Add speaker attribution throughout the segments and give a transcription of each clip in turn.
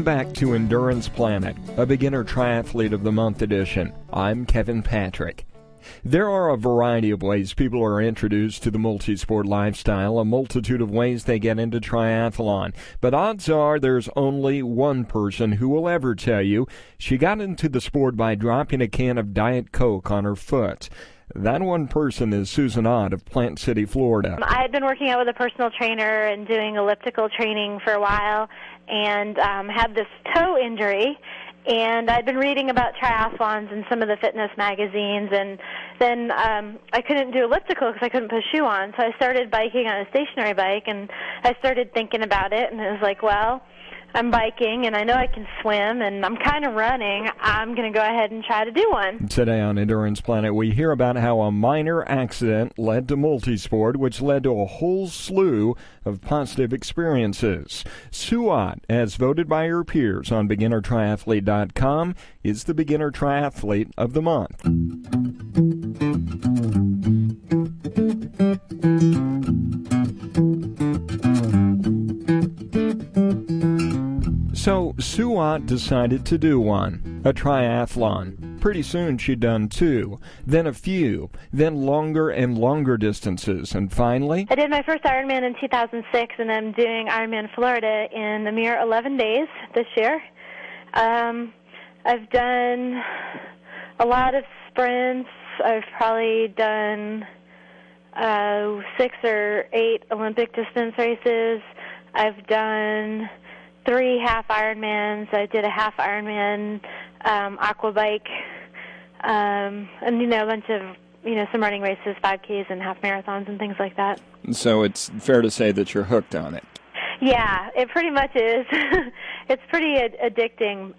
Speaker 1: back to Endurance Planet, a beginner triathlete of the month edition. I'm Kevin Patrick. There are a variety of ways people are introduced to the multisport lifestyle, a multitude of ways they get into triathlon. But odds are there's only one person who will ever tell you she got into the sport by dropping a can of Diet Coke on her foot. That one person is Susan Ott of Plant City, Florida.
Speaker 2: I had been working out with a personal trainer and doing elliptical training for a while and had this toe injury. And I'd been reading about triathlons in some of the fitness magazines, and then I couldn't do elliptical because I couldn't put a shoe on. So I started biking on a stationary bike, and I started thinking about it, and it was like, well, I'm biking, and I know I can swim, and I'm kind of running. I'm going to go ahead and try to do one.
Speaker 1: Today on Endurance Planet, we hear about how a minor accident led to multisport, which led to a whole slew of positive experiences. Sue Ott, as voted by her peers on BeginnerTriathlete.com, is the Beginner Triathlete of the Month. So Sue Ott decided to do one, a triathlon. Pretty soon she'd done two, then a few, then longer and longer distances, and finally...
Speaker 2: I did my first Ironman in 2006, and I'm doing Ironman Florida in a mere 11 days this year. I've done a lot of sprints. I've probably done 6 or 8 Olympic distance races. I've done 3 half Ironmans. I did a half Ironman aqua bike, and a bunch of some running races, 5Ks and half marathons and things like that.
Speaker 1: So it's fair to say that you're hooked on it.
Speaker 2: Yeah, it pretty much is. It's pretty addicting,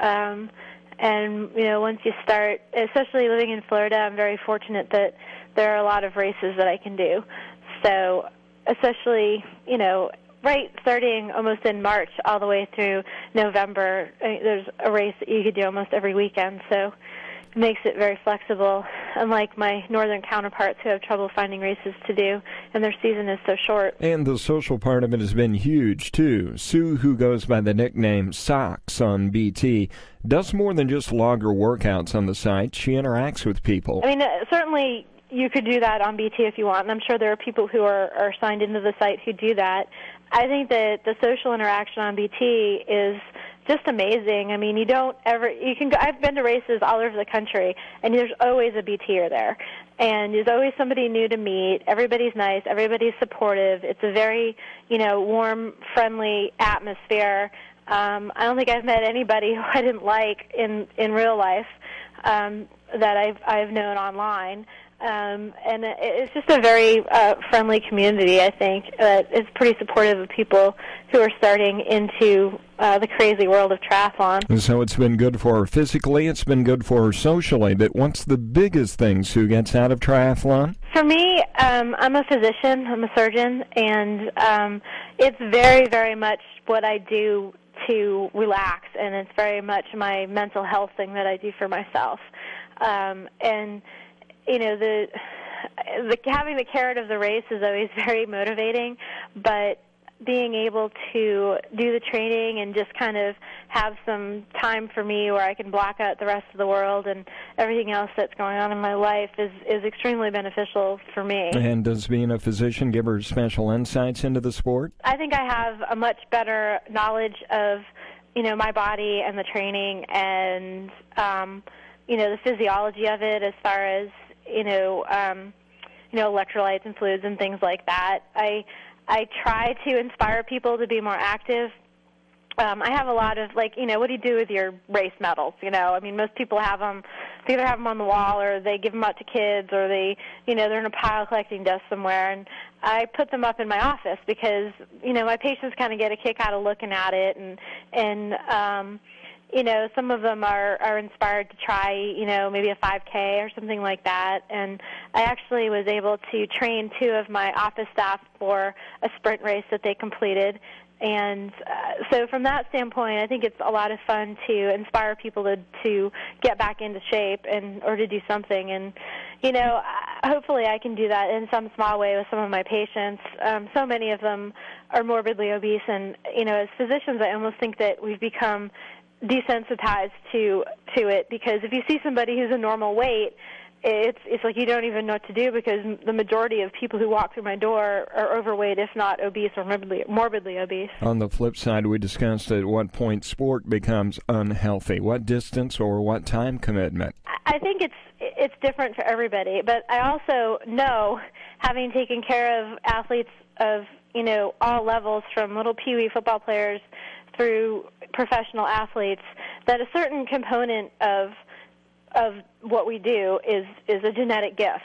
Speaker 2: and once you start, especially living in Florida, I'm very fortunate that there are a lot of races that I can do. So especially right starting almost in March all the way through November, there's a race that you could do almost every weekend, so it makes it very flexible, unlike my northern counterparts who have trouble finding races to do, and their season is so short.
Speaker 1: And the social part of it has been huge, too. Sue, who goes by the nickname Socks on BT, does more than just log her workouts on the site. She interacts with people.
Speaker 2: I mean, certainly you could do that on BT if you want, and I'm sure there are people who are signed into the site who do that. I think that the social interaction on BT is just amazing. I mean, I've been to races all over the country, and there's always a BTer there. And there's always somebody new to meet. Everybody's nice. Everybody's supportive. It's a very, warm, friendly atmosphere. I don't think I've met anybody who I didn't like in real life that I've known online. And it's just a very friendly community, I think, that is pretty supportive of people who are starting into the crazy world of triathlon.
Speaker 1: And so it's been good for her physically, it's been good for her socially, but what's the biggest thing Sue gets out of triathlon?
Speaker 2: For me, I'm a physician, I'm a surgeon, and it's very, very much what I do to relax, and it's very much my mental health thing that I do for myself. And the having the carrot of the race is always very motivating, but being able to do the training and just kind of have some time for me where I can block out the rest of the world and everything else that's going on in my life is extremely beneficial for me.
Speaker 1: And does being a physician give her special insights into the sport?
Speaker 2: I think I have a much better knowledge of, my body and the training and, the physiology of it as far as, electrolytes and fluids and things like that. I try to inspire people to be more active. I have a lot of, what do you do with your race medals? Most people have them, they either have them on the wall or they give them out to kids or they're in a pile collecting dust somewhere. And I put them up in my office because, my patients kind of get a kick out of looking at it and some of them are inspired to try, maybe a 5K or something like that. And I actually was able to train 2 of my office staff for a sprint race that they completed. And so from that standpoint, I think it's a lot of fun to inspire people to get back into shape or to do something. And, hopefully I can do that in some small way with some of my patients. So many of them are morbidly obese. And, as physicians, I almost think that we've become desensitized to it, because if you see somebody who's a normal weight, it's like you don't even know what to do, because the majority of people who walk through my door are overweight, if not obese or morbidly obese.
Speaker 1: On the flip side, we discussed at what point sport becomes unhealthy. What distance or what time commitment?
Speaker 2: I think it's different for everybody, but I also know, having taken care of athletes of all levels, from little peewee football players through professional athletes, that a certain component of what we do is a genetic gift.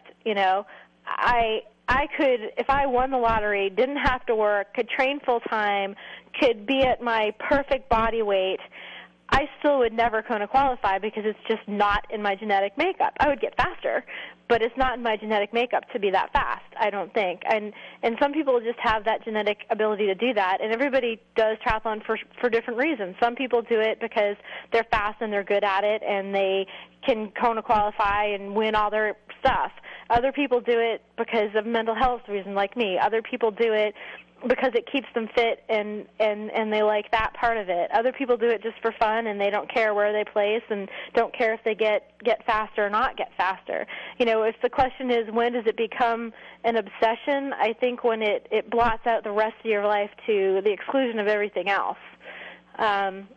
Speaker 2: I could, if I won the lottery, didn't have to work, could train full time, could be at my perfect body weight, I still would never Kona qualify, because it's just not in my genetic makeup. I would get faster, but it's not in my genetic makeup to be that fast, I don't think. And some people just have that genetic ability to do that, and everybody does triathlon for different reasons. Some people do it because they're fast and they're good at it, and they can Kona qualify and win all their stuff. Other people do it because of mental health reasons, like me. Other people do it because it keeps them fit, and they like that part of it. Other people do it just for fun, and they don't care where they place, and don't care if they get faster or not get faster. If the question is, when does it become an obsession, I think when it blots out the rest of your life to the exclusion of everything else. And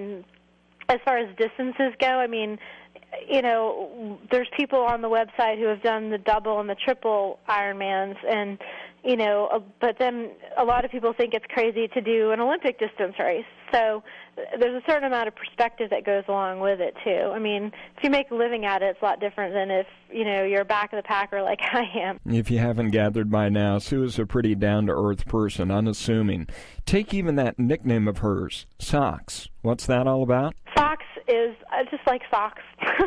Speaker 2: as far as distances go, there's people on the website who have done the double and the triple Ironmans, and but then a lot of people think it's crazy to do an Olympic distance race. So there's a certain amount of perspective that goes along with it too. If you make a living at it, it's a lot different than if you're back of the packer like I am.
Speaker 1: If you haven't gathered by now, Sue is a pretty down-to-earth person, unassuming. Take even that nickname of hers, Socks. What's that all about?
Speaker 2: Socks is just like socks.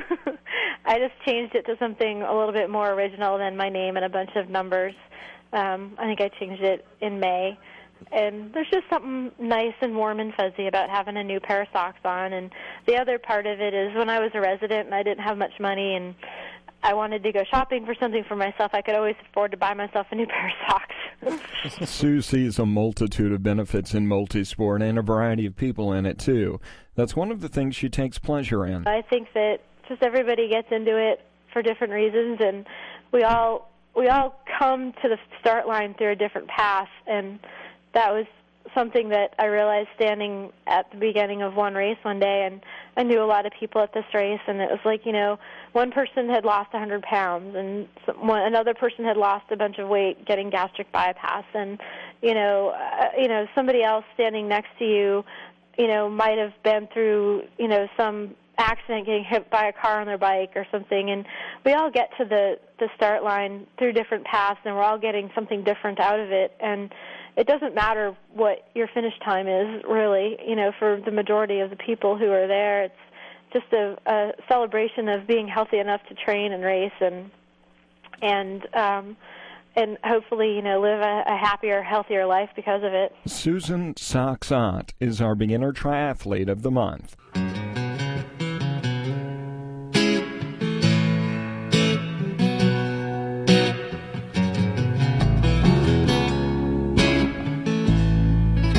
Speaker 2: I just changed it to something a little bit more original than my name and a bunch of numbers. I think I changed it in May. And there's just something nice and warm and fuzzy about having a new pair of socks on. And the other part of it is, when I was a resident and I didn't have much money and I wanted to go shopping for something for myself, I could always afford to buy myself a new pair of socks.
Speaker 1: Sue sees a multitude of benefits in multisport and a variety of people in it, too. That's one of the things she takes pleasure in.
Speaker 2: I think that just everybody gets into it for different reasons, and we all come to the start line through a different path, and that was something that I realized standing at the beginning of one race one day, and I knew a lot of people at this race, and it was like, one person had lost 100 pounds, and another person had lost a bunch of weight getting gastric bypass, and, somebody else standing next to you, might have been through, some accident, getting hit by a car on their bike or something, and we all get to the start line through different paths, and we're all getting something different out of it, and it doesn't matter what your finish time is, really. For the majority of the people who are there, it's just a celebration of being healthy enough to train and race, and hopefully, live a happier, healthier life because of it.
Speaker 1: Susan Socks-Ott is our beginner triathlete of the month.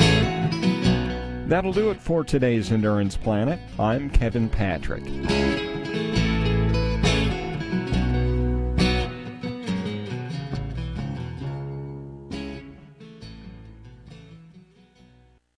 Speaker 1: That'll do it for today's Endurance Planet. I'm Kevin Patrick.